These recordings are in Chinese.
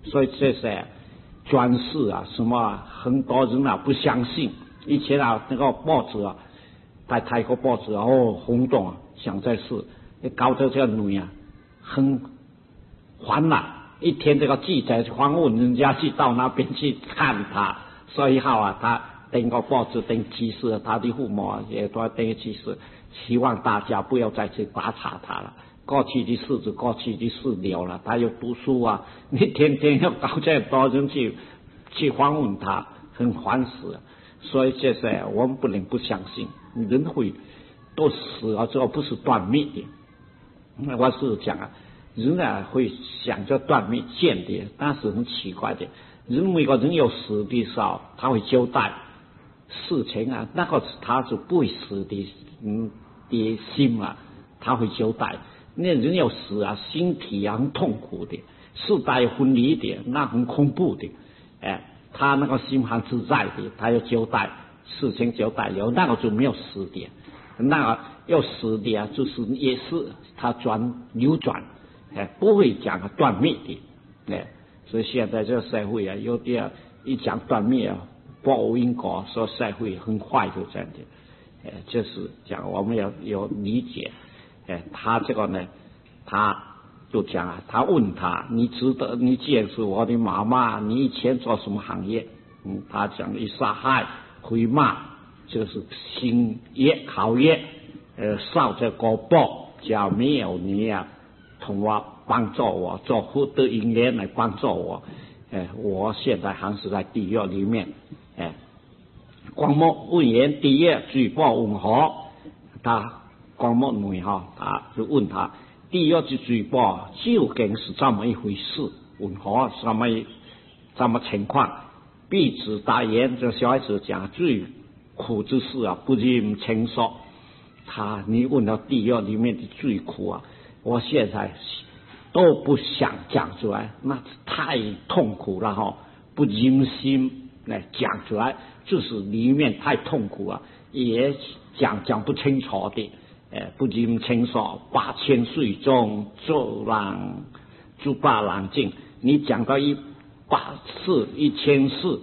所以这些专事啊，什么很多人啊不相信。以前啊那个报纸啊，在泰国报纸轰动啊，想这事，搞得这个女啊很烦恼。一天这个记者访问人家去到那边去看他，所以好啊，他登个报纸登启示，他的父母也都登启示，希望大家不要再去打岔他了。过去的事就过去的事了了，他又读书啊，你天天要搞这多人去访问他，很烦死。所以这些我们不能不相信，人会都死了之后不是断灭的。我是讲啊。人啊会想着断灭间谍，但是很奇怪的，每个人有死的时候，他会交代事情啊，那个他是不会死的心啊，他会交代。那人有死啊，身体啊很痛苦的，世代分离的，那很恐怖的，他那个心很自在的，他要交代事情交代了，那个就没有死的，那个要死的啊，就是也是他流转。不会讲断灭的，所以现在这个社会啊，有点一讲断灭啊，报因果，说社会很坏就这样的，就是讲我们要有理解，他这个呢，他就讲啊，他问他，你既然是我的妈妈，你以前做什么行业？他讲一杀害、回骂，就是新业、好业，烧这个报，叫没有你啊。同我帮助我做福德因缘来帮助我，我现在还是在地狱里面，光目问言地狱举报问何？他光目女他就问他地狱的举报究竟是这么一回事？问何什么情况？弟子大言，这小孩子讲最苦之事啊，不禁轻说。你问到地狱里面的最苦啊。我现在都不想讲出来，那太痛苦了不忍心来讲出来，就是里面太痛苦啊，也讲不清楚的，不忍清楚。8000岁中做人猪八冷静，你讲到180岁、1000岁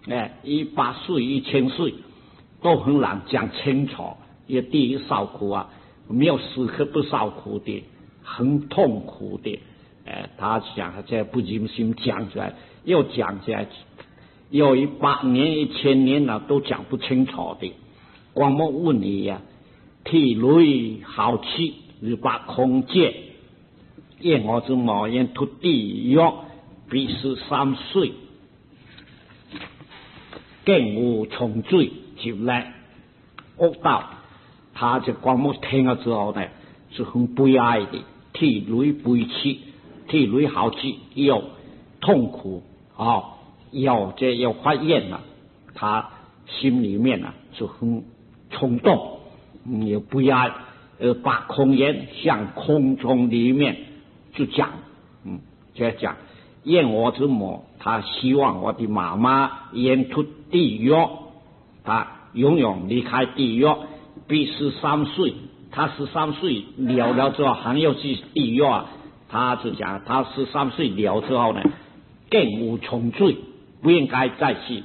，100岁、1000岁，都很难讲清楚。也第一受苦啊，没有时刻不受苦的。很痛苦的，他讲这不忍心讲出来，又讲起来，有100年、1000年了都讲不清楚的。光目问你呀，体内好气如把空界，燕我之毛言土地狱，必是3岁，更无重罪就来恶道。他这光目听了之后呢，是很悲哀的。体内悲戚，体内好气，有痛苦有发现了，他心里面就很冲动，有悲哀，把空言向空中里面就讲，就讲厌我之母，他希望我的妈妈远出地狱，他永远离开地狱，必13岁。他13岁了之后还要去地狱啊！他就讲，他13岁了之后呢，更无重罪，不应该再去，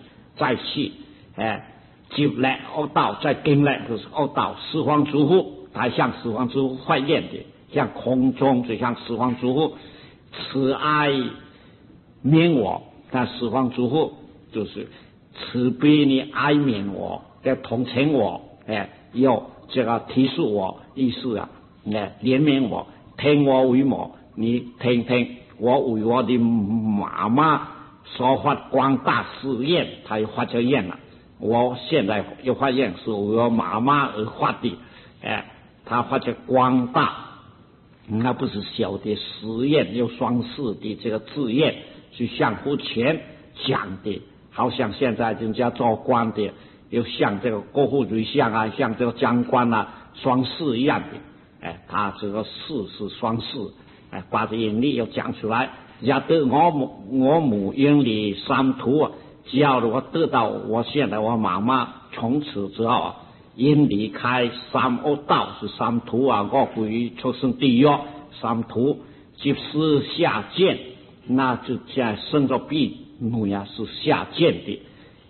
就来恶道，再经来就是恶道。十方诸佛，他向十方诸佛发愿的，向空中就向十方诸佛慈爱悯我，但十方诸佛就是慈悲你哀悯我，要同情我，要这个提示我意思啊，怜悯我，听我为母，你听听我为我的妈妈所发光大誓愿，他又发这愿了。我现在又发愿是为我妈妈而发的，他发这光大，那不是小的实验，有双式的这个字眼去向佛前讲的，好像现在人家做官的。又像这个国父瑞相啊，像这个将官啊，双式一样的，他这个式是双式，把这眼力又讲出来，要得我母因里三途啊，只要我得到我现在我妈妈从此之后啊，因离开三恶道是三途啊，我归出生地狱三途即是下贱， 那就在生着婢女啊是下贱的，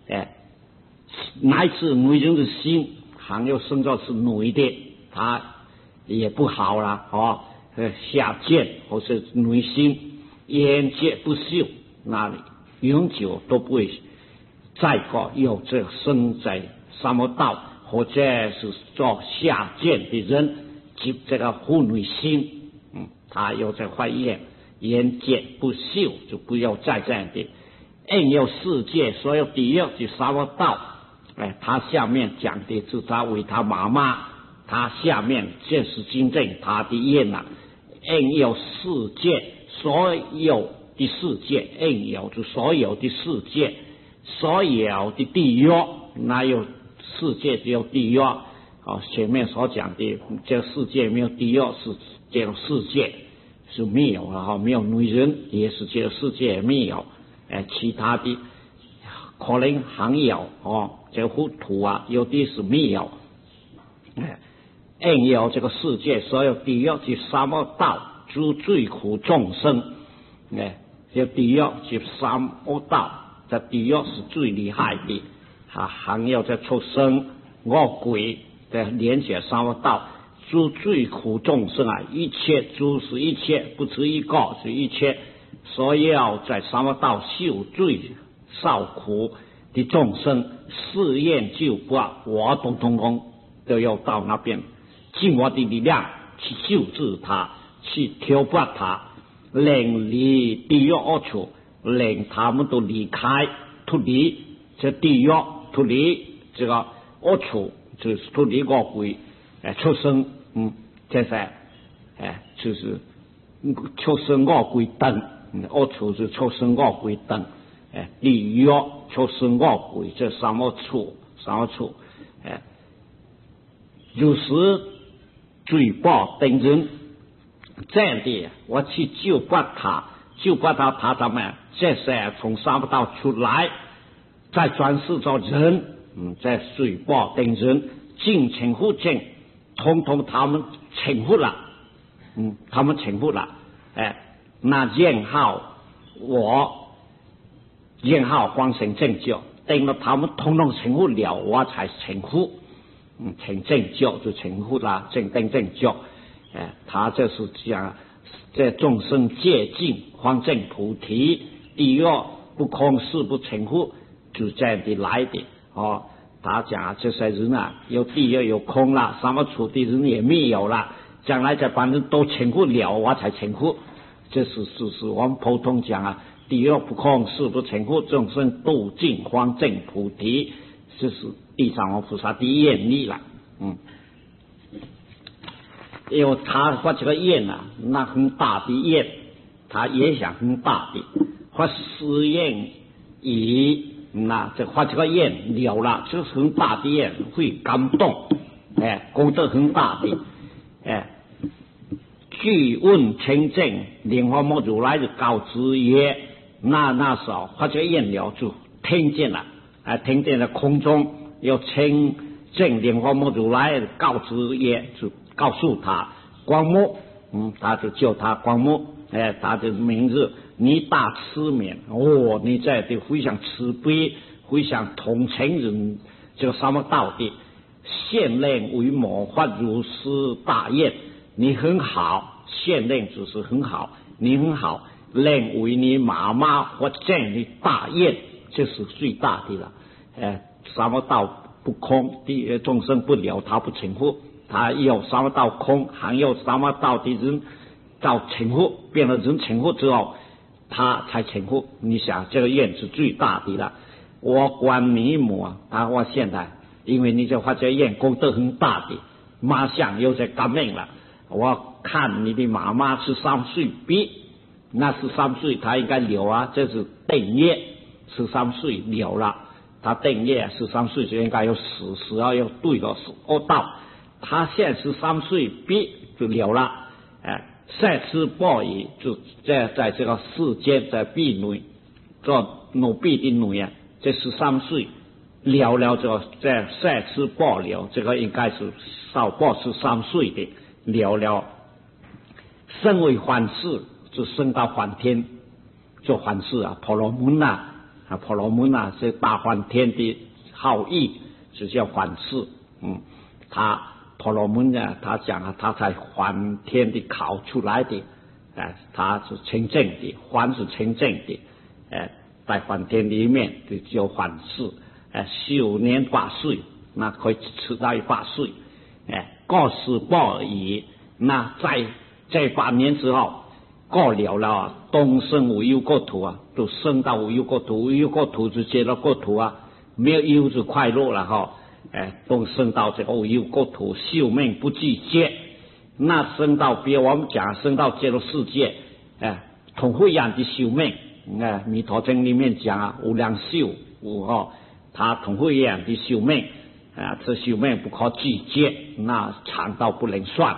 乃至女人的心还有生着是女的，她也不好了下贱或是女心眼界不秀，那永久都不会再个有这生在沙漠道，或者是做下贱的人及这个妇女心，他有这坏眼界不秀，就不要再这样的。应有世界所有地狱及沙漠道，他下面讲的是他为他妈妈，他下面这是真正他的愿应有世界所有的世界，应有就所有的世界，所有的地狱，哪有世界只有地狱？前面所讲的这个世界没有地狱，是这个世界是没有了没有女人，也是这个世界没有，其他的可能还有这个糊涂有的是没有，应有这个世界所有地狱及沙漠道诸最苦众生，这地狱及沙漠道，这地狱是最厉害的，还有这畜生恶鬼的连接沙漠道诸最苦众生一切诸是一切，不止一个，是一切所有在沙漠道受罪受苦的众生，试验救拔，我通都要到那边，尽我的力量去救治他，去挑拨他，令离地狱恶处，令他们都离开脱离这地狱，脱离这个恶处，就是脱离恶鬼畜生，这些就是畜生恶鬼等，恶处是畜生恶鬼等，地狱畜生恶鬼这三个处，就是罪报等人这样的，我去救拔他，他怎么样？这些从沙漠道出来，再转世做人，在罪报等人，尽情护尽，通通他们请护了，那然后换成正觉，等到他们通通请护了，我才请护，请正觉就请护了，正觉，他这是讲这众生戒尽方正菩提，地狱不空誓不请护，就这样的来的他讲这些人有地狱有空了，什么处的人也没有了，将来这帮人都请护了，我才请护，这是我们普通讲地狱不空誓不请护，众生度尽方正菩提，这是地藏王菩萨的愿力了。因为他发这个愿那很大的愿，他也想很大的发誓愿那这发这个愿了了，就是很大的愿，会感动，功德很大的，据问清净莲花目如来的告知也，那时候发这个愿了就听见了，听见了空中有清净莲花目如来的告知也，就告诉他光目，他就叫他光目，他的名字你大慈悯，你在的非常慈悲，非常同情人，这个什么道的现令为魔法如是大愿，你很好，现令就是很好，你很好，令为你妈妈或这样的大愿，这是最大的了。什么道不空的众生不了，他不请护，他有什么道空，还有什么道的人到请护，变了人请护之后，他才请护。你想这个愿是最大的了。我管你母我现在因为你这发这愿功德很大的，马上又在感应了。我看你的妈妈13岁毕，那13岁他应该了这是定业，13岁了了，他定业13岁就应该有死要对了道，他现在13岁毕就了了，赛斯报也就在这个世间，在婢女做奴婢的女这13岁了这个在赛斯报了，这个应该是少报13岁的了，升为梵世就升到梵天， 做凡事啊，婆罗门婆罗门是大梵天的好意，就叫梵事。他婆罗门他讲他才梵天的考出来的，他是清正的，梵是清正的，在梵天里面就叫梵事。修年8岁，那可以吃到8岁。过世报矣，那在8年之后过了东升无忧国土都升到无忧国土，无忧国土就接了国土没有忧就快乐了都升到这个无忧国土，寿命不计劫。那升到别我们讲升到这个世界，同会样的寿命，弥陀经里面讲无量寿他同会样的寿命。这寿命不可计劫，那长到不能算。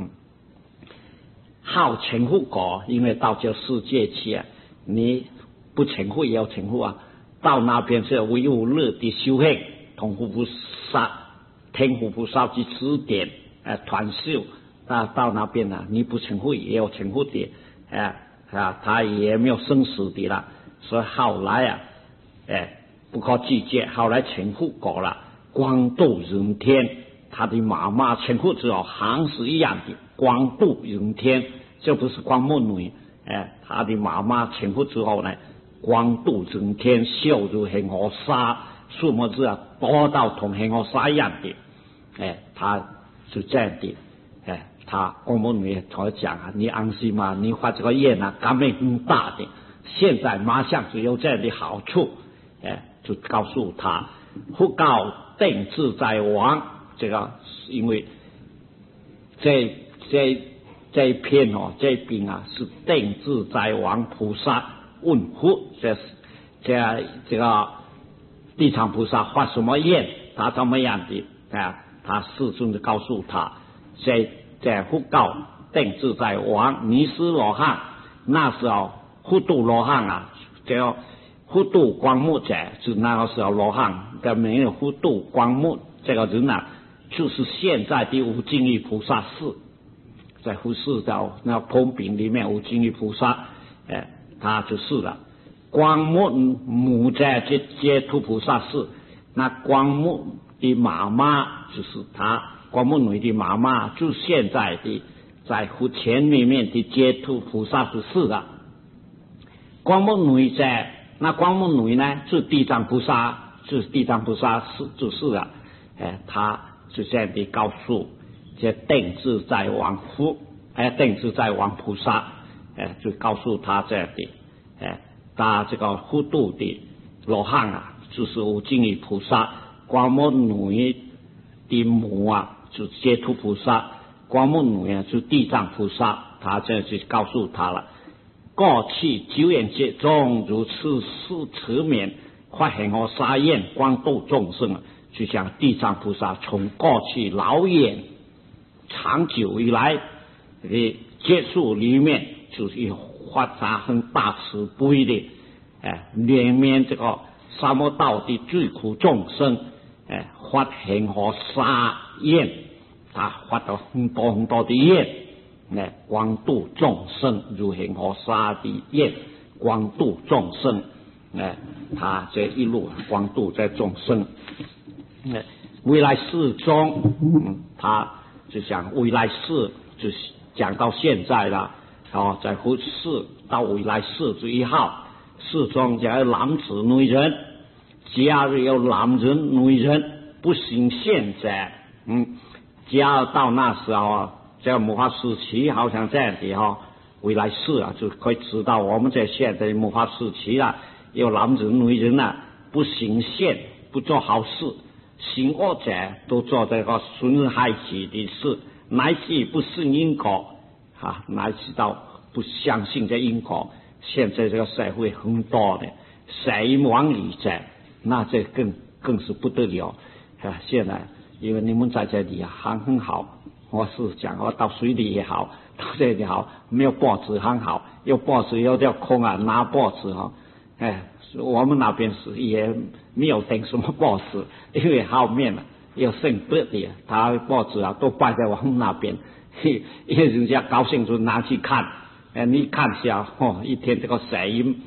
好成佛果，因为到这世界去你不成佛也要成佛到那边是无忧无乐的修行，同佛菩萨、天佛菩萨的指点传授。到那边你不成佛也要成佛的，他也没有生死的了。所以后来不可计劫，后来成佛果了。光度人天，他的妈妈成佛之后还是一样的光度人天，这不是光目女，他的妈妈成佛之后呢，光度人天，笑如恒河沙，数目字多到同恒河沙一样的，他是这样的，他光目女他讲你安心嘛，你发这个愿感美更大的，现在马上就有这样的好处，就告诉他。复告定自在王，这个因为这一篇这一篇是定自在王菩萨问佛，这个地藏菩萨发什么愿，他怎么样的他世尊就告诉他，这复告定自在王尼斯罗汉，那时候复度罗汉这复度光目者，就那个时候罗汉的没有复度光目这个人就是现在的无尽意菩萨寺，在富士道那通品里面无尽意菩萨，他就是了。光目母在接突菩萨寺，那光目的妈妈就是他，光目女的妈妈就是现在的在佛前里面的接突菩萨寺了。光目女在。那光目女呢，是地藏菩萨，就是地藏菩萨就是了，他就这样的告诉这定自在王定自在王菩萨，就告诉他这样的，他这个复度的罗汉就是无尽意菩萨，光目女的母就接突菩萨，光目女就地藏菩萨，他这就告诉他了。过去久远劫中，如此持免发恒河沙愿，光度众生，就像地藏菩萨从过去老远长久以来的结束里面，就是发大很大慈悲的，怜悯这个沙漠道的罪苦众生，发恒河沙愿，他发了很多很多的愿。光度众生如恒河沙的愿，光度众生，他这一路光度在众生。未来世中，他就讲未来世，就讲到现在了。在佛世到未来世之一号，世中只有男子女人，假如有男人女人不行现者，假如到那时候这末法时期好像这样的未来世就可以知道我们在现在末法时期有男人女人不行善，不做好事，行恶者都做这个损人害己的事，乃至不信因果乃至到不相信这因果。现在这个社会很多的随因妄理者，那这更是不得了现在因为你们在这里还很好，我是讲我到水里也好，到这里好，没有报纸很好，有报纸有点空拿报纸我们那边是也没有订什么报纸，因为后面有圣德的，他报纸都摆在我们那边，因为人家高兴就拿去看，你看下一天这个谁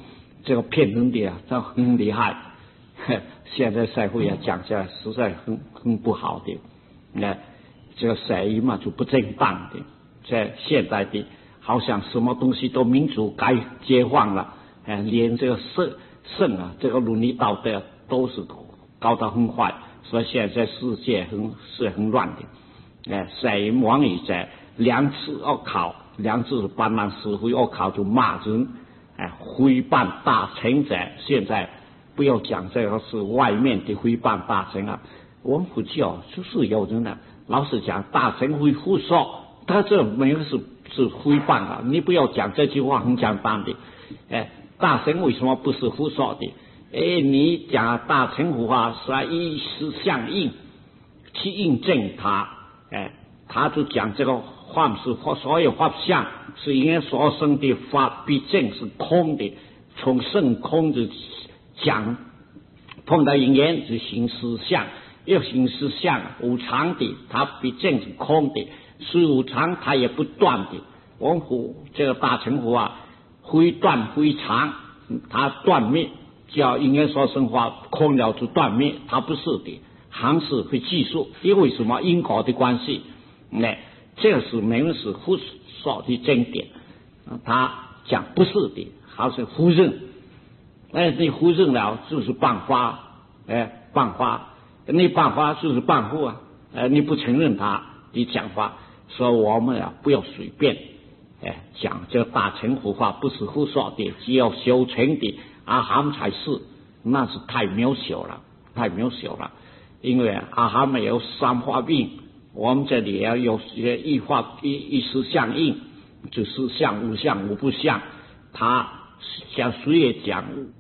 这个骗人的啊，这很厉害。现在社会啊讲起来实在很不好的，这个社会嘛就不正当的，在现代的，好像什么东西都民主该解放了，连这个圣啊，这个伦理道德都是搞得很坏，所以现在世界很乱的。社会往以在两次恶考，两次办案社会恶考就骂人，诽谤大臣者，现在不要讲这个是外面的诽谤大臣啊，我们佛教就是有人呢，老实讲，大臣会胡说，他这没有是诽谤啊，你不要讲这句话很简单的，大臣为什么不是胡说的？你讲大臣胡话是要以实相应去印证他，他就讲这个话是所有法相是因为所生的法毕竟是空的，从圣空的讲碰到因缘是行实相，要行实相无常的，它毕竟是空的，是无常它也不断的。我们这个大乘佛啊，非断非常，它断灭叫因缘所生法空了就断灭，它不是的，还是会继续。因为什么？因果的关系。这个是没有是胡说的经典，他讲不是的，还是胡认。你胡认了就是谤法，谤法，你谤法就是谤佛啊，你不承认他的讲法，所以我们啊不要随便讲这个大乘佛法不是胡说的，只要修成的阿含才是，那是太渺小了，太渺小了。因为阿含没有三法印，我们这里也要有些一法一实相应，就是相无相无不相，他像谁也讲。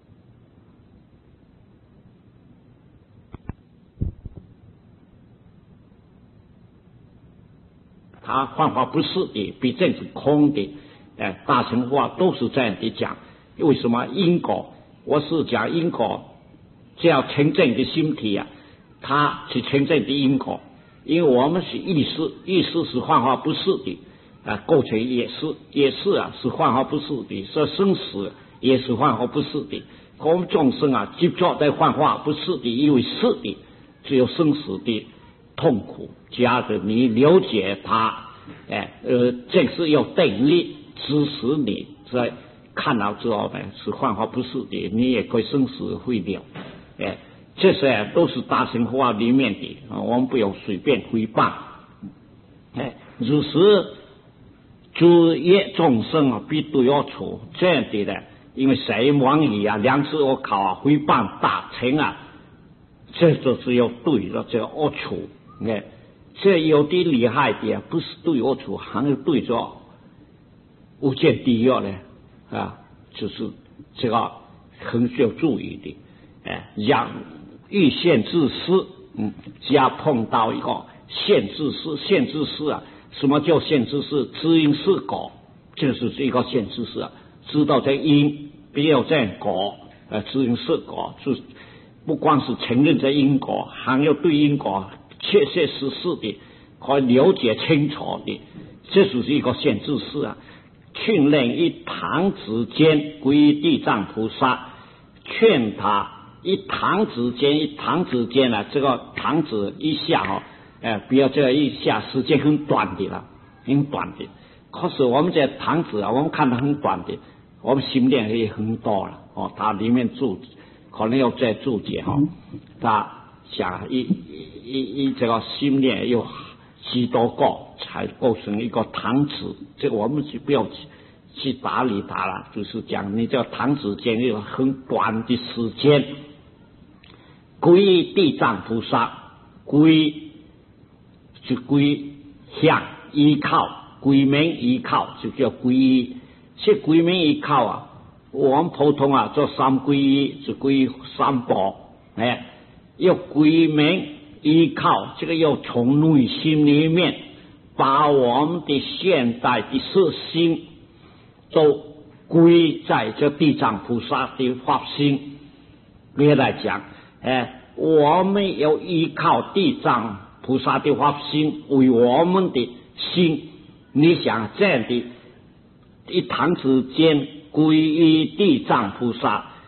他幻化不是的，毕竟是空的，大乘话都是这样的讲。为什么因果？我是讲因果，只要真正的心体啊，它是真正的因果。因为我们是意识，意识是幻化不是的，构成也是啊，是幻化不是的，所以生死也是幻化不是的。我们众生啊，执着在幻化不是的，因为是的，只有生死的痛苦，加着你了解它，这是有定力支持你，在看到之后呢，是幻化不是的，你也可以生死会了，这些都是大乘法里面的，我们不要随便诽谤。如是诸业众生啊，必都要处这样的呢，因为谁妄语啊，两次我考啊，诽谤大乘啊，这就是要对着这个恶处。这有的厉害的，不是对恶处，还是对着无间地狱呢就是这个很需要注意的。让欲现自私，只要碰到一个现自私，现自私啊，什么叫现自私？知因是果，就是一个现自私啊，知道这因，必有这果，知因是果，就不光是承认这因果，还要对因果确确实实的可以了解清楚的，这就是一个现自私啊。劝人一堂之间归地藏菩萨，劝他一堂之间啊，这个堂子一下不要这一下，时间很短的了，很短的。可是我们这堂子啊，我们看得很短的，我们心量也很多了它里面可能要再注解他想一这个心量有几多个才构成一个堂子，这个我们就不要去打理它了，就是讲你这个堂子间有很短的时间。归地藏菩萨，归就归向依靠，归名依靠就叫皈依。这归名依靠啊，我们普通啊做三皈依就归三宝，要归名依靠，这个要从内心里面把我们的现代的色心都归在这地藏菩萨的法心。别来讲我们要依靠地藏菩萨的法心为我们的心。你想这样的一堂之间皈依地藏菩萨，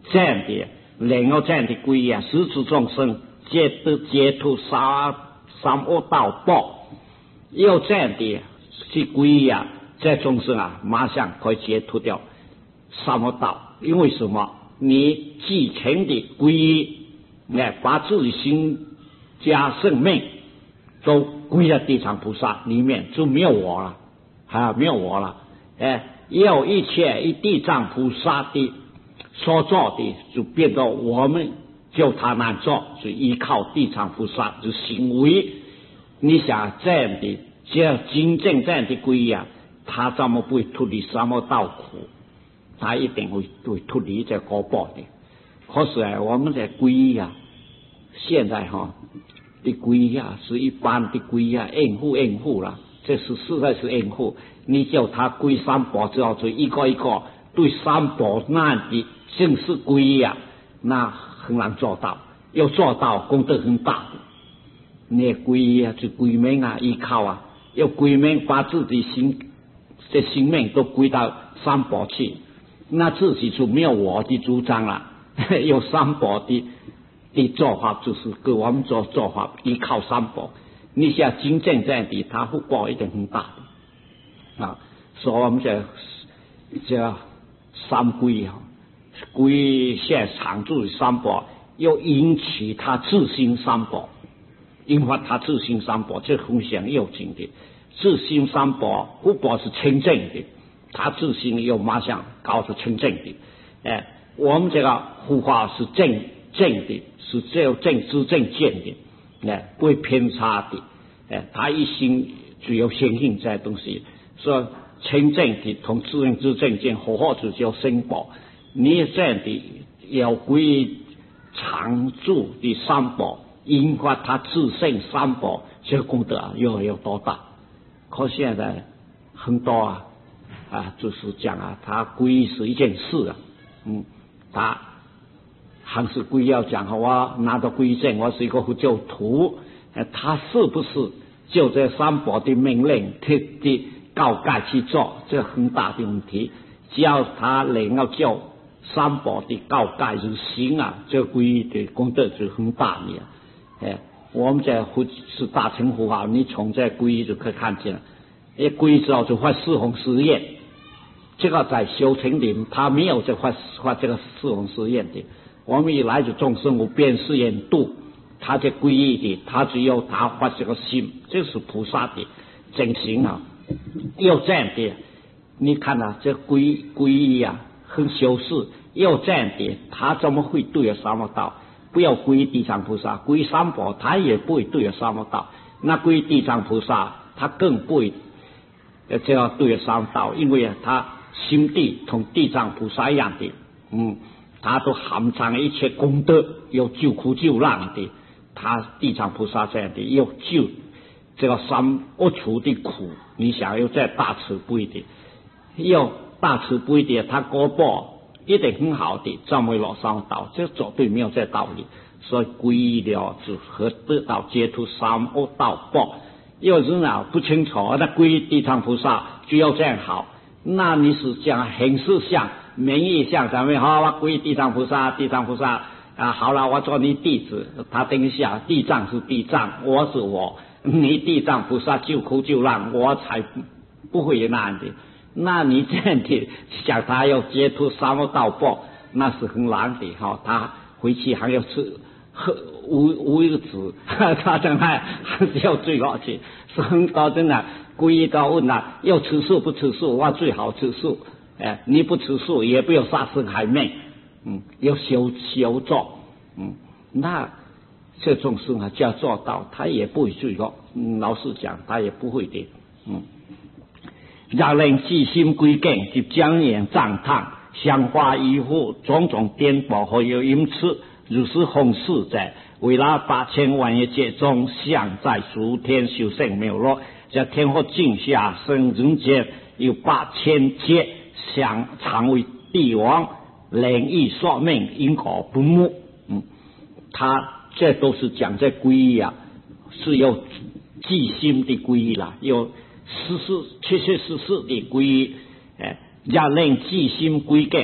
这样的，然后这样的皈依啊，十诸众生皆脱三恶道报，要这样的去皈依啊，这众生啊，马上可以解脱掉三恶道。因为什么？你继承的皈依，把自己心家生命都归在地藏菩萨里面，就没有我了，没有我了。要一切以地藏菩萨的所做的，就变到我们就他难做，就依靠地藏菩萨的行为。你想这样的，只要真正这样的皈依啊，他怎么不会脱离三恶道苦？他一定会脱离这果报的。可是我们的皈依啊，现在的皈依啊，是一般的皈依啊，应付了，这是实在是应付。你叫他皈三宝之后，就一个一个对三宝那的正式皈依啊，那很难做到。要做到，功德很大的。你皈依啊，就归命啊，依靠啊，要归命，把自己性命都归到三宝去，那自己就没有我的主张了。有三宝的做法，就是给我们做法，依靠三宝。你想真正这样的，他福报一定很大的啊。所以我们这三皈啊，皈现常住三宝，要引起他自心三宝，引发他自心三宝，这非常要紧的。自心三宝福报是清净的，他自心又马上搞出清净的。我们这个护法是正的，是只有正见的，不会偏差的。他一心只有相信这东西，所以清净的同自正见合合就叫生宝。你这样的要归常住的三宝，引发他自性三宝，这个功德又有多大？可现在很多就是讲啊，他皈依是一件事啊，他还是皈依要讲我拿到皈依证，我是一个佛教徒，他是不是就这三宝的命令特地告诫去做？这很大的问题。只要他能够叫三宝的告诫就行啊，这皈依的功德就很大的。我们在佛是大乘佛法，你从这皈依就可以看见了。皈依之后就发四弘誓愿，这个在修成林他没有这发这个四弘誓愿的。我们以来就众生无边誓愿度，他这皈依的，他只有他发这个心，这是菩萨的真行啊。要这样的，你看这皈依啊，很修饰。要这样的，他怎么会对了三恶道？不要皈依地藏菩萨，皈依三宝，他也不会对了三恶道。那皈依地藏菩萨，他更不会这样对了三恶道，因为他心地同地藏菩萨一样的，他都含藏一切功德，有救苦救难的。他地藏菩萨这样的，有救这个三恶趣的苦。你想要在大慈悲的，要大慈悲的，他果报一定很好的，怎么会落三恶道？这绝对没有这道理。所以皈依了就可得到解脱三恶道报。有人不清楚，那皈依地藏菩萨就要这样好，那你是讲形式相、名义相上面，我皈依地藏菩萨好了，我做你弟子。他等一下，地藏是地藏，我是我，你地藏菩萨救苦救难，我才不会那样的。那你这样的想他要解脱三恶道报，那是很难的他回去还要吃无日子，他将来还是要追过去。是很多人皈依到问要吃素不吃素？我最好吃素。你不吃素也不要杀生害命，要修做，那这种事就要做到，他也不会罪恶。老实讲，他也不会的。若能至心归敬，即将言赞叹，香花衣服，种种颠簸和有因此，如是弘誓者，为那8000万亿劫中，相在诸天修圣妙乐，这天佛境下生人间，有8000劫，相常为帝王，能以说命，因果不睦。他这都是讲这皈依啊，是要即心的皈依啦，要确实的皈依。若能即心归敬，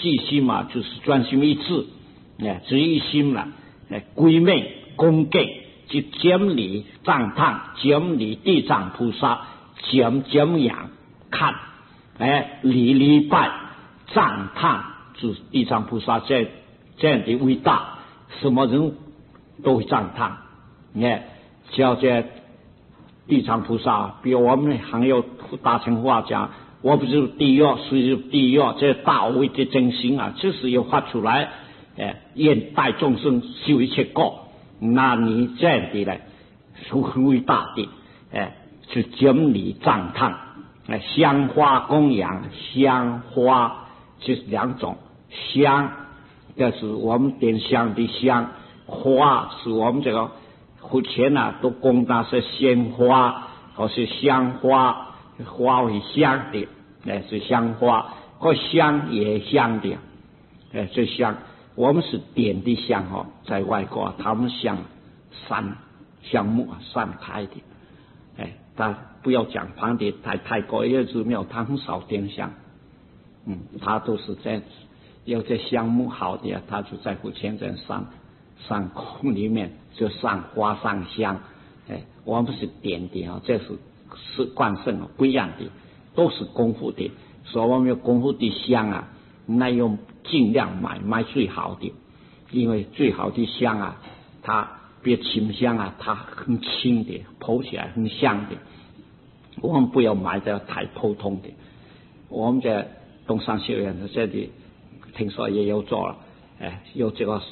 即心嘛，就是专心一致，只一心了，归命恭敬，即监理赞叹，监理地藏菩萨，监仰看，礼拜赞叹，就是地藏菩萨这样的伟大，什么人都会赞叹，叫这地藏菩萨，比如我们还有大乘话讲，我不是地狱，谁是地狱？这大威的真心啊，就是要发出来，愿代众生修一切过。那你这样的呢，是很伟大的，是监理赞叹，香花供养，香花就是两种，香就是我们点香的香，花是我们这个佛前啊都供那些鲜花或是香花，花为香的，是香花，或香也香的，这香我们是点的香哦，在外国他们香木散开的，但不要讲旁的泰国也是没有，他很少点香，他都是这样子，有这香木好的，他就在佛前这上空里面就上花上香，我们是点的啊，这是惯圣不一样的，都是功夫的，所以我们有功夫的香啊，那用尽量买最好的，因为最好的香啊，它别清香啊，它很轻的，泡起来很香的。我们不要买的太普通的。我们在东山学院的这里，听说也有做了，有这个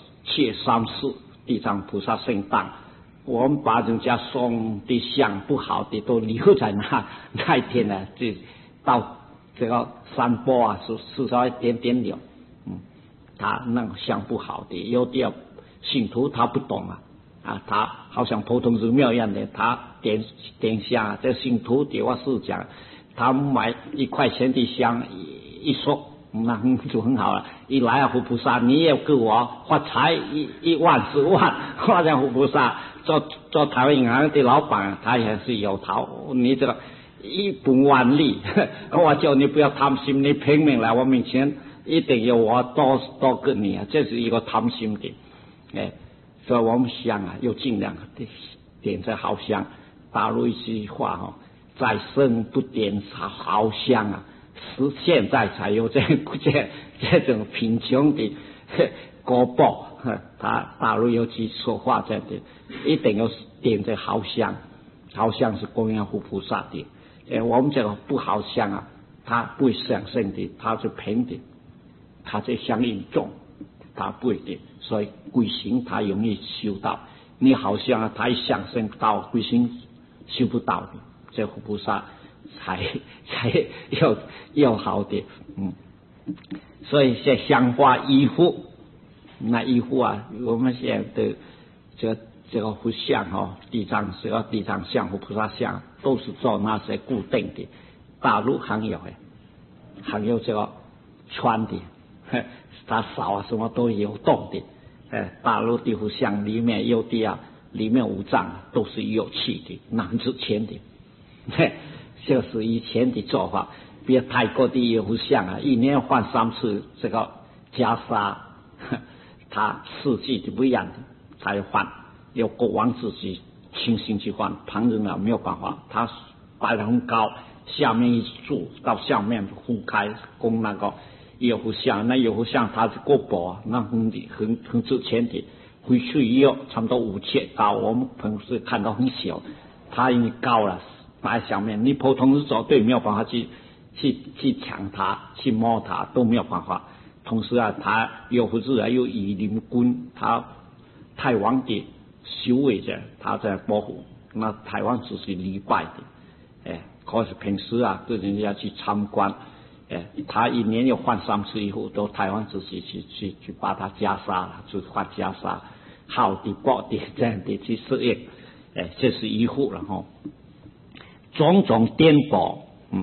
734地藏菩萨圣诞，我们把人家送的香不好的都留在那一天呢，就到这个山坡啊，是稍微点留，他那个香不好的，有的信徒他不懂他好像普通寺庙一样的，他点香，这信徒的我是讲，他买1块钱的香一束，那就很好了。一来佛菩萨，你也给我发财1万10万，好像佛菩萨做台湾银行的老板，他也是有头，你这个1本万利，我叫你不要贪心，你拼命来我面前，一定要我多给你，这是一个贪心的，所以我们香啊，要尽量点这好香。大陆一句话再生不点好香啊，是现在才有这种贫穷的国宝。大陆有句说话这样的，一定要点这好香，好香是供养佛菩萨的。我们这个不好香啊，它不会上升的，它是平的，它这香应重，它不会的。所以鬼行他容易修到，你好像他一上升到鬼行修不到的，这佛菩萨才要好的，所以这香花衣服，那衣服啊，我们现在的这个佛像地藏像、佛菩萨像都是做那些固定的，大陆还有这个穿的。它少啊，什么都有动的，大陆的佛像里面有的里面5脏都是有气的，那很值钱的，就是以前的做法。比如泰国的佛像1年换3次这个袈裟，它4季的不一样的才换，有国王自己亲心去换，旁人没有办法，他摆得很高，下面一柱到下面分开供那个。有佛像，那有佛像它是国宝，那很值钱的，回去以后差不多5尺高，我们平时看到很小，它因为高了，摆在上面，你普通是走对没有办法去抢它，去摸它都没有办法。同时它有佛子有夷陵君，他台湾的守卫者，他在保护，那台湾只是礼拜的，可是平时跟人家去参观。他1年要换3次衣服，都台湾自己去把它袈裟了，就换袈裟，好的薄的这样的去适应，这是衣服了种种颠簸，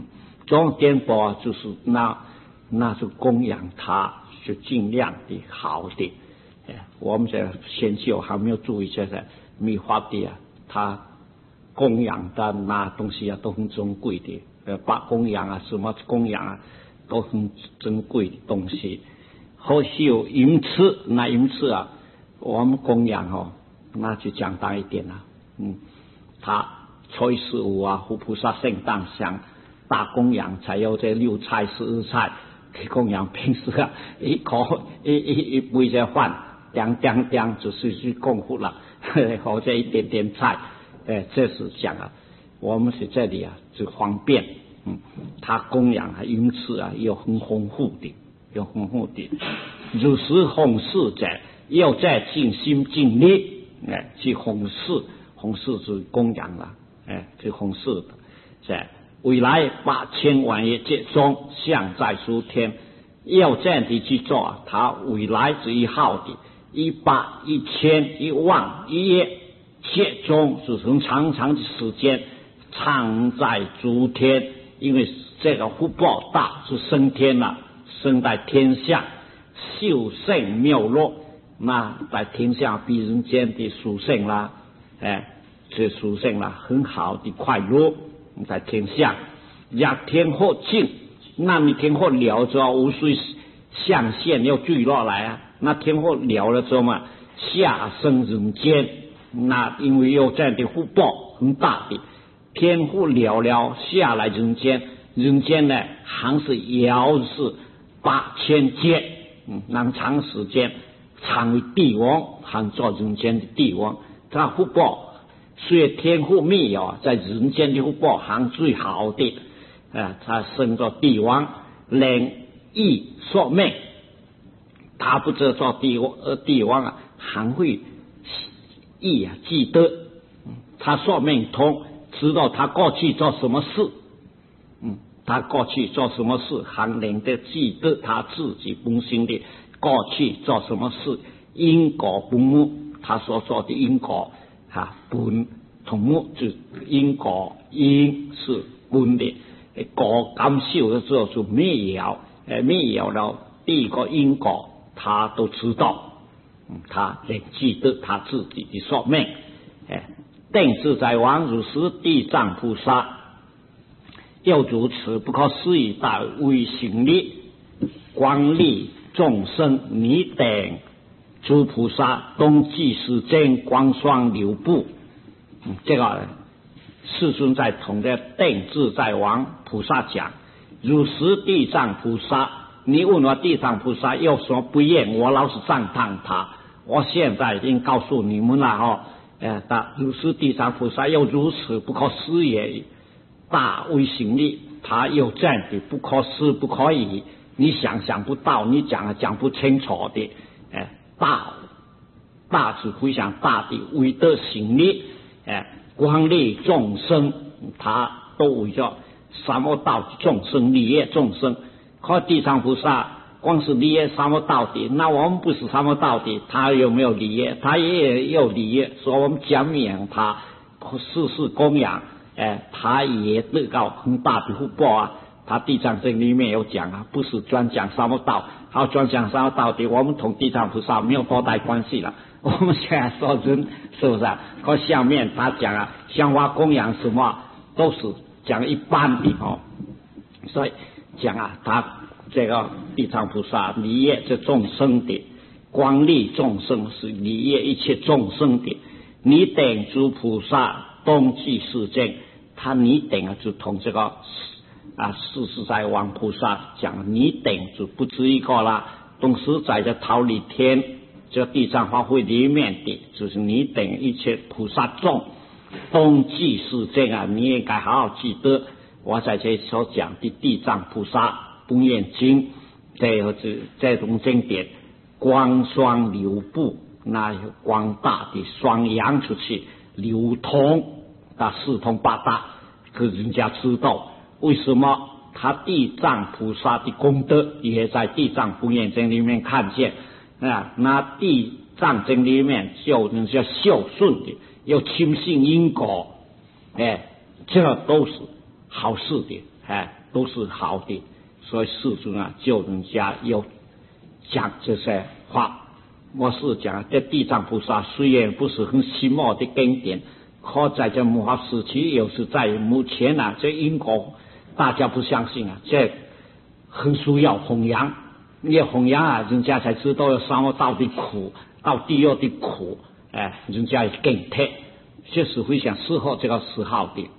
就是那是供养他，就尽量的好的，我们这先修还没有注意这个密法的他供养的那东西都很珍贵的。把供养什么供养都很珍贵的东西， 或许有云次，那云次啊，我们供养那就简单一点了。他初一十五啊，佛菩萨圣诞香大供养，才有这6菜12菜去供养。平时啊，一口一杯这饭，点就是去供佛了，或者一点点菜，这是讲啊，我们是这里啊，就方便。他供养啊，因此啊，有很丰富的，如是弘誓者，要在尽心尽力，去弘誓是供养了，去弘誓的，在未来8000万亿劫中，相在诸天，要这样的去做啊，他未来是1号的100、1000、10000、1亿劫中，是从长长的时间常在诸天。因为这个福报大，是升天了，升在天下，秀胜妙乐。那在天下比人间的殊胜啦，这殊胜啦，很好的快乐在天下。让天火尽，那你天火了之后，无水象限要坠落来啊。那天火了了之后嘛，下生人间。那因为有这样的福报很大的。天父了下来人间，人间呢还是遥是8000劫，那长时间常为帝王，还做人间的帝王。他福报虽然天父灭了，在人间的福报还最好的，他升做帝王，能益寿命。他不知做帝王啊，还会益啊记得，他寿命通。知道他过去做什么事，他过去做什么事，还能够记得他自己本心的过去做什么事，因果本末，他所做的因果本同末，就因果因是本的果感受的时候就灭了第一个因果，他都知道，他能记得他自己的寿命，定自在王如是地藏菩萨，又如此不可思议大威行力，光利众生，你等诸菩萨东济世间光双流布。这个世尊在同的定自在王菩萨讲，如是地藏菩萨，你问我地藏菩萨有什么不一样，我老是赞叹他。我现在已经告诉你们了如是地藏菩萨又如此不可思议大威行力，他有这样的不可思不可议，你想象不到，你讲不清楚的，大是非常大的威德行力，光利众生，他都为着三恶道众生利益众生。可地藏菩萨光是利益三恶道的，那我们不是三恶道的，他有没有利益？他也有利益，所以我们讲养他，世事供养，他也得到很大的福报啊。他地藏经里面有讲啊，不是专讲三恶道，好专讲三恶道的，我们同地藏菩萨没有多大关系了。我们现在说人是不是啊？可下面他讲啊，香花供养什么都是讲一般的所以讲啊，他这个地藏菩萨利益这众生的，光利众生是利益一切众生的。你等诸菩萨东济世间，他你等就同这个世实在王菩萨讲，你等就不止一个啦。同时在这桃李天这地藏法会里面的，就是你等一切菩萨众东济世间啊，你应该好好记得我在这所讲的地藏菩萨本愿经，这种经典光双流布，那光大的双扬出去，流通四通八达，可人家知道为什么他地藏菩萨的功德也在地藏本愿经里面看见那地藏经里面就人家孝顺的，又轻信因果，这都是好事的，都是好的。所以世尊就人家有讲这些话。我是讲这地藏菩萨虽然不是很西末的经典，可在这末法时期，有时在目前这因果大家不相信这很需要弘扬， 你弘扬啊，人家才知道沙漠到底苦，到地狱的苦，人家也更贴，这是非常适合这个时候的。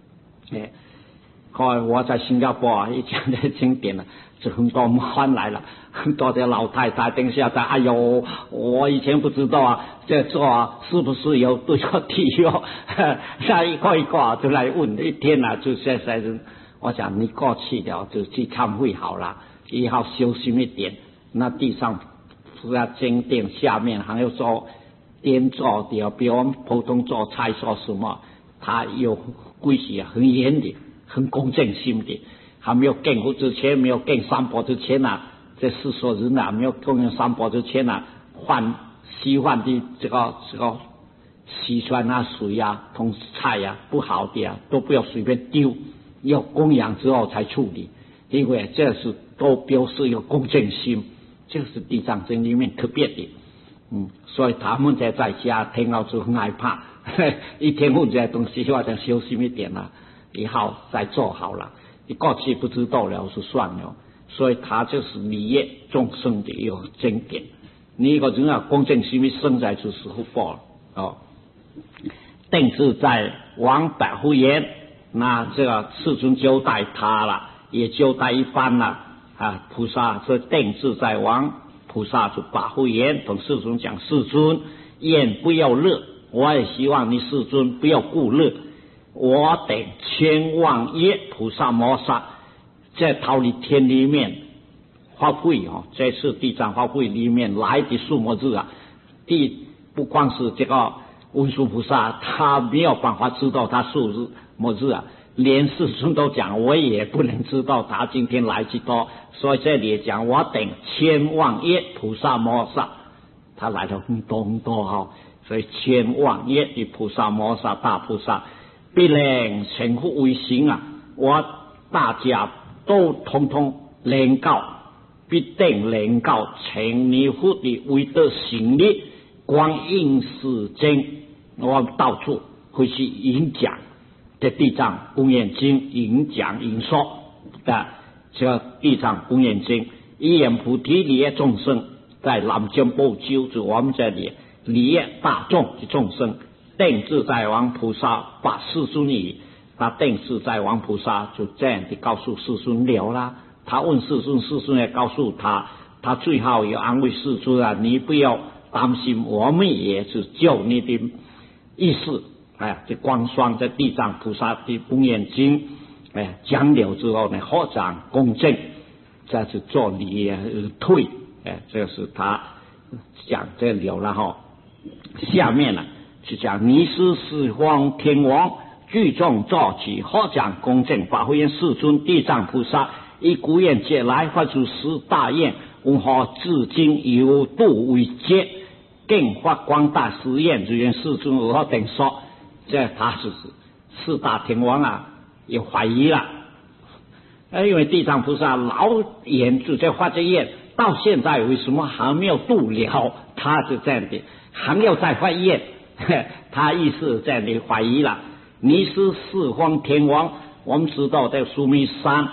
我在新加坡啊，一讲的经典了，就很多翻来了，很多的老太太等下在，哎呦，我以前不知道啊，这做啊是不是有对过地狱？下一个一个就来问，一天啊就现在人，我讲你过去了就去忏悔好了，以后修心一点。那地上除了经典下面还有做点做的，比如我们普通做菜做什么，它有规矩啊，很严的。很公正心的，还没有供佛之前，没有供三宝之前啊，这世所人啊，没有供养三宝之前啊，稀饭的这个洗酸啊、水啊、同菜啊不好的啊，都不要随便丢，要供养之后才处理，因为这是都表示有公正心，这是地藏经里面特别的。所以他们在家听到就很害怕，一听问这些东西，或者修心一点啊。以后再做好了，你过去不知道了就算了，所以它就是利益众生的一个经典。你一个人啊，公正心生在就是福报哦。定自在王百户言，那这个世尊交代他了，也交代一番了啊。菩萨这定自在王菩萨就百户言同世尊讲：世尊，愿不要乐，我也希望你世尊不要顾乐。我等千万亿菩萨摩萨在桃李天里面发挥这次地藏发挥里面来的数目字啊，不光是这个文殊菩萨，他没有办法知道他数目字啊，连世尊都讲，我也不能知道他今天来几多，所以这里讲我等千万亿菩萨摩萨，他来了很多很多所以千万亿的菩萨摩萨大菩萨。必能成佛为行啊！我大家都通通能够，必定能够成你佛的为德行力，光应世经，我到处会去演讲，在地藏公演经演讲演说的这个地藏公演经，以眼菩提利益众生，在南京部救助我们这里利益大众的众生。定自在王菩萨把世尊语，那定自在王菩萨就这样的告诉世尊了啦。他问世尊，世尊也告诉他，他最后也安慰世尊啊，你不要担心，我们也是救你的意思。这光双在地藏菩萨的公演经讲了之后呢，合掌公正，这是做礼退。这是他讲这了下面呢是讲尼师四方天王聚众坐起，合掌公正，法会愿世尊地藏菩萨以古愿界来发出十大愿，文何至今有度为戒，更发光大誓愿，只愿世尊如何等说。这他是四大天王啊，也怀疑了，因为地藏菩萨老眼就在发这愿，到现在为什么还没有度了？他是这样的，还要再发愿。他意思在你怀疑了。你是四方天王，我们知道在须弥山，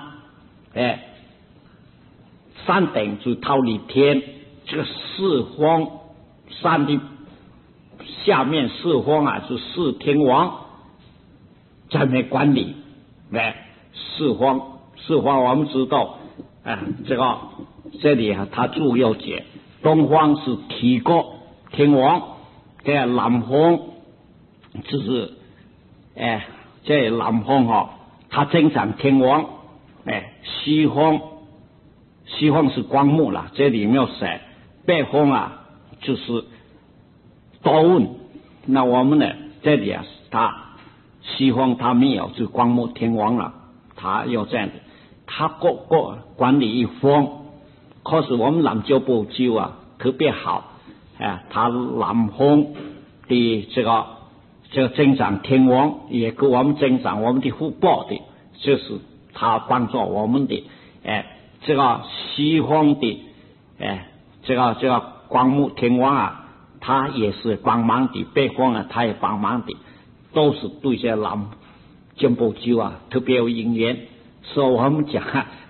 山顶就桃李天，这个四方山的下面四方啊，是四天王在那管理。四方我们知道，这里他注有解，东方是提国天王。在南方就是在南方他增长天王，西方是光目了，这里没有写。北方啊就是多闻，那我们呢这里啊，他西方他没有，就是光目天王了，他有这样的，他各个管理一方，可是我们南州部州啊特别好。他南方的这个增长天王也给我们增长我们的福报的，就是他帮助我们的。这个西方的这个光目天王啊，他也是帮忙的，北方啊他也帮忙的，都是对这南京部州啊特别有因缘。所以我们讲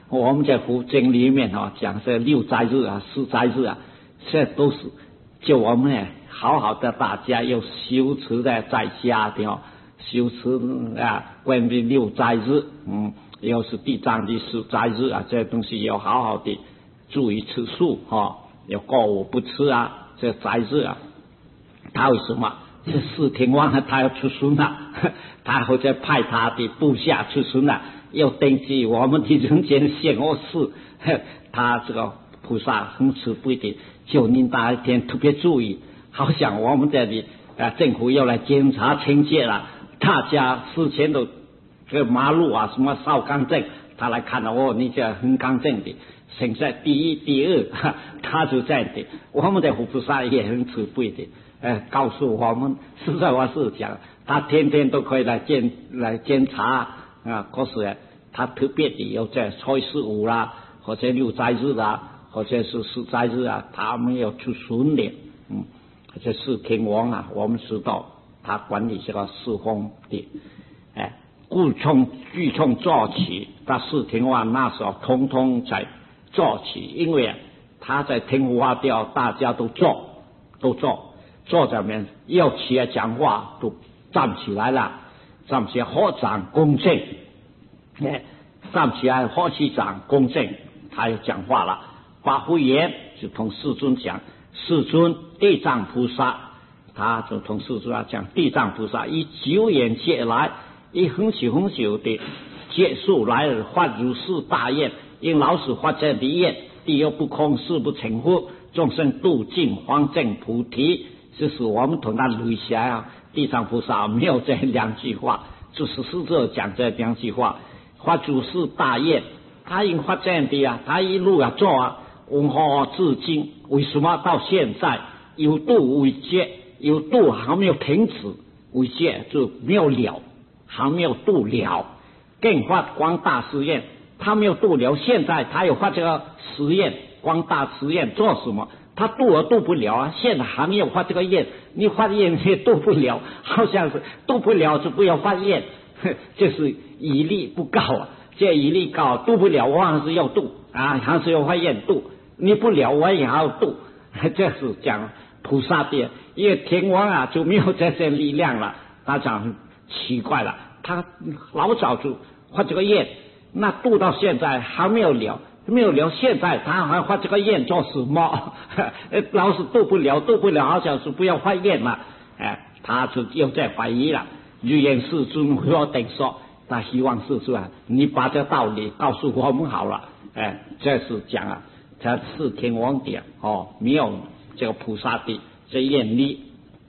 我们在佛经里面讲这六斋日啊、四斋日啊，这都是就我们呢好好的大家要修持的在家的修持啊，关于六斋日，又是地藏的四斋日啊，这些东西要好好的注意吃素要过午不吃啊，这斋日啊，他为什么？这释天王他要出孙了，他或者派他的部下出孙了，要登记我们的人间险恶事，他这个菩萨很慈悲的，就您那一天特别注意，好像我们这里政府要来检查清洁了，大家事前都这个马路啊什么扫干净，他来看了你这很干净的，现在第一第二，他就这样的，我们的佛菩萨也很慈悲的。告诉我们，实在话是讲，他天天都可以来检查啊。可是他特别的有在初四五啦，或者六斋日啦，或者是四斋日啊，他们要出巡的。这释天王啊，我们知道他管理这个四方的，据从做起，他释天王那时候通通在做起，因为他在听佛法调，大家都坐在面要起来讲话都站起来了，站起来合掌恭敬，站起来合起掌恭敬，他要讲话了。发福言就同世尊讲，世尊地藏菩萨，他就同世尊讲，地藏菩萨以久远劫来，以很久的劫数来发如是大愿，因老死发这的愿，地又不空，誓不成佛，众生度尽方证菩提。就是我们同他留下地藏菩萨没有这两句话，就是师父讲这两句话，发如是大愿，他已经发这样的他一路做文化至今，为什么到现在有度为戒，有度还没有停止，为戒就没有了，还没有度了，更发光大实验，他没有度了，现在他有发这个实验，光大实验做什么？他度不了现在还没有发这个愿，你发愿也度不了，好像是度不了就不要发愿，就是疑力不高这疑力高度不了，我还是要度还是要发愿度，你不了我也要度，这是讲菩萨的，因为天王就没有这些力量了，他讲很奇怪了，他老早就发这个愿，那度到现在还没有了。现在他还发这个愿做什么？老是度不了，好像是不要发愿嘛。他就又在怀疑了。如愿世尊我等说，他希望世尊你把这道理告诉我们好了。这是讲他是天王的没有这个菩萨的这愿力。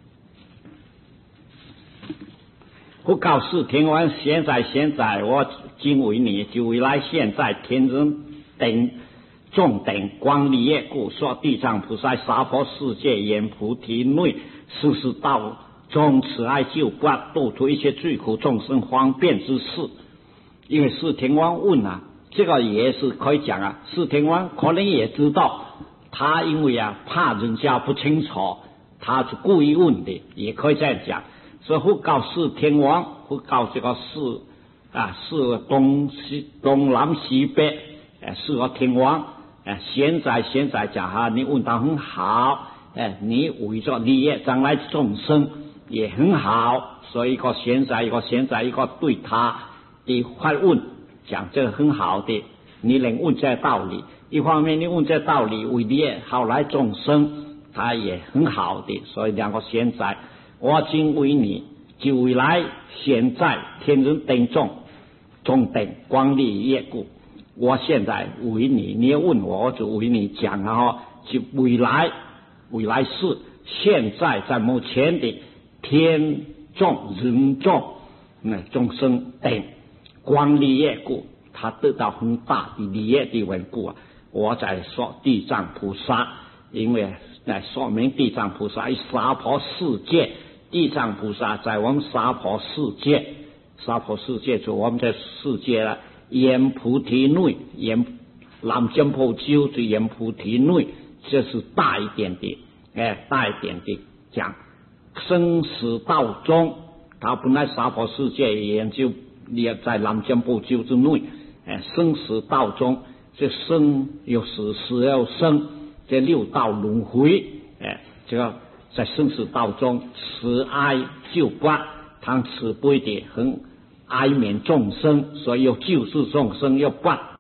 不告诉天王，现在我今为你，就未来现在天人等众等光利业故，说地藏菩萨娑婆世界言菩提内，世世道中慈爱救拔度脱一切罪苦众生方便之事。因为释天王问这个也是可以讲释天王可能也知道，他因为怕人家不清楚，他是故意问的，也可以这样讲。所以不告释天王，不告这个是东南西北是个天王现在讲你问到很好你为着利益将来众生也很好，所以一个现在一个对他的发问讲这个很好的，你能问这道理，一方面你问这道理为利益好来众生，他也很好的，所以两个现在我今为你，就未来现在天人等众等光利业故，我现在为你，你要问我就为你讲就未来是现在在目前的天众人众众生等光利业故，他得到很大的利益的缘故我在说地藏菩萨，因为来说明地藏菩萨娑婆世界，地藏菩萨在我们娑婆世界就我们的世界了，言菩提内，言南瞻部洲就言菩提内，这是大一点的讲生死道中，他本来娑婆世界也就也在南瞻部洲之内生死道中，这生有死，死有生，这六道轮回，这个在生死道中，慈哀救拔，他慈悲的很哀悯众生，所以要救世众生，要拔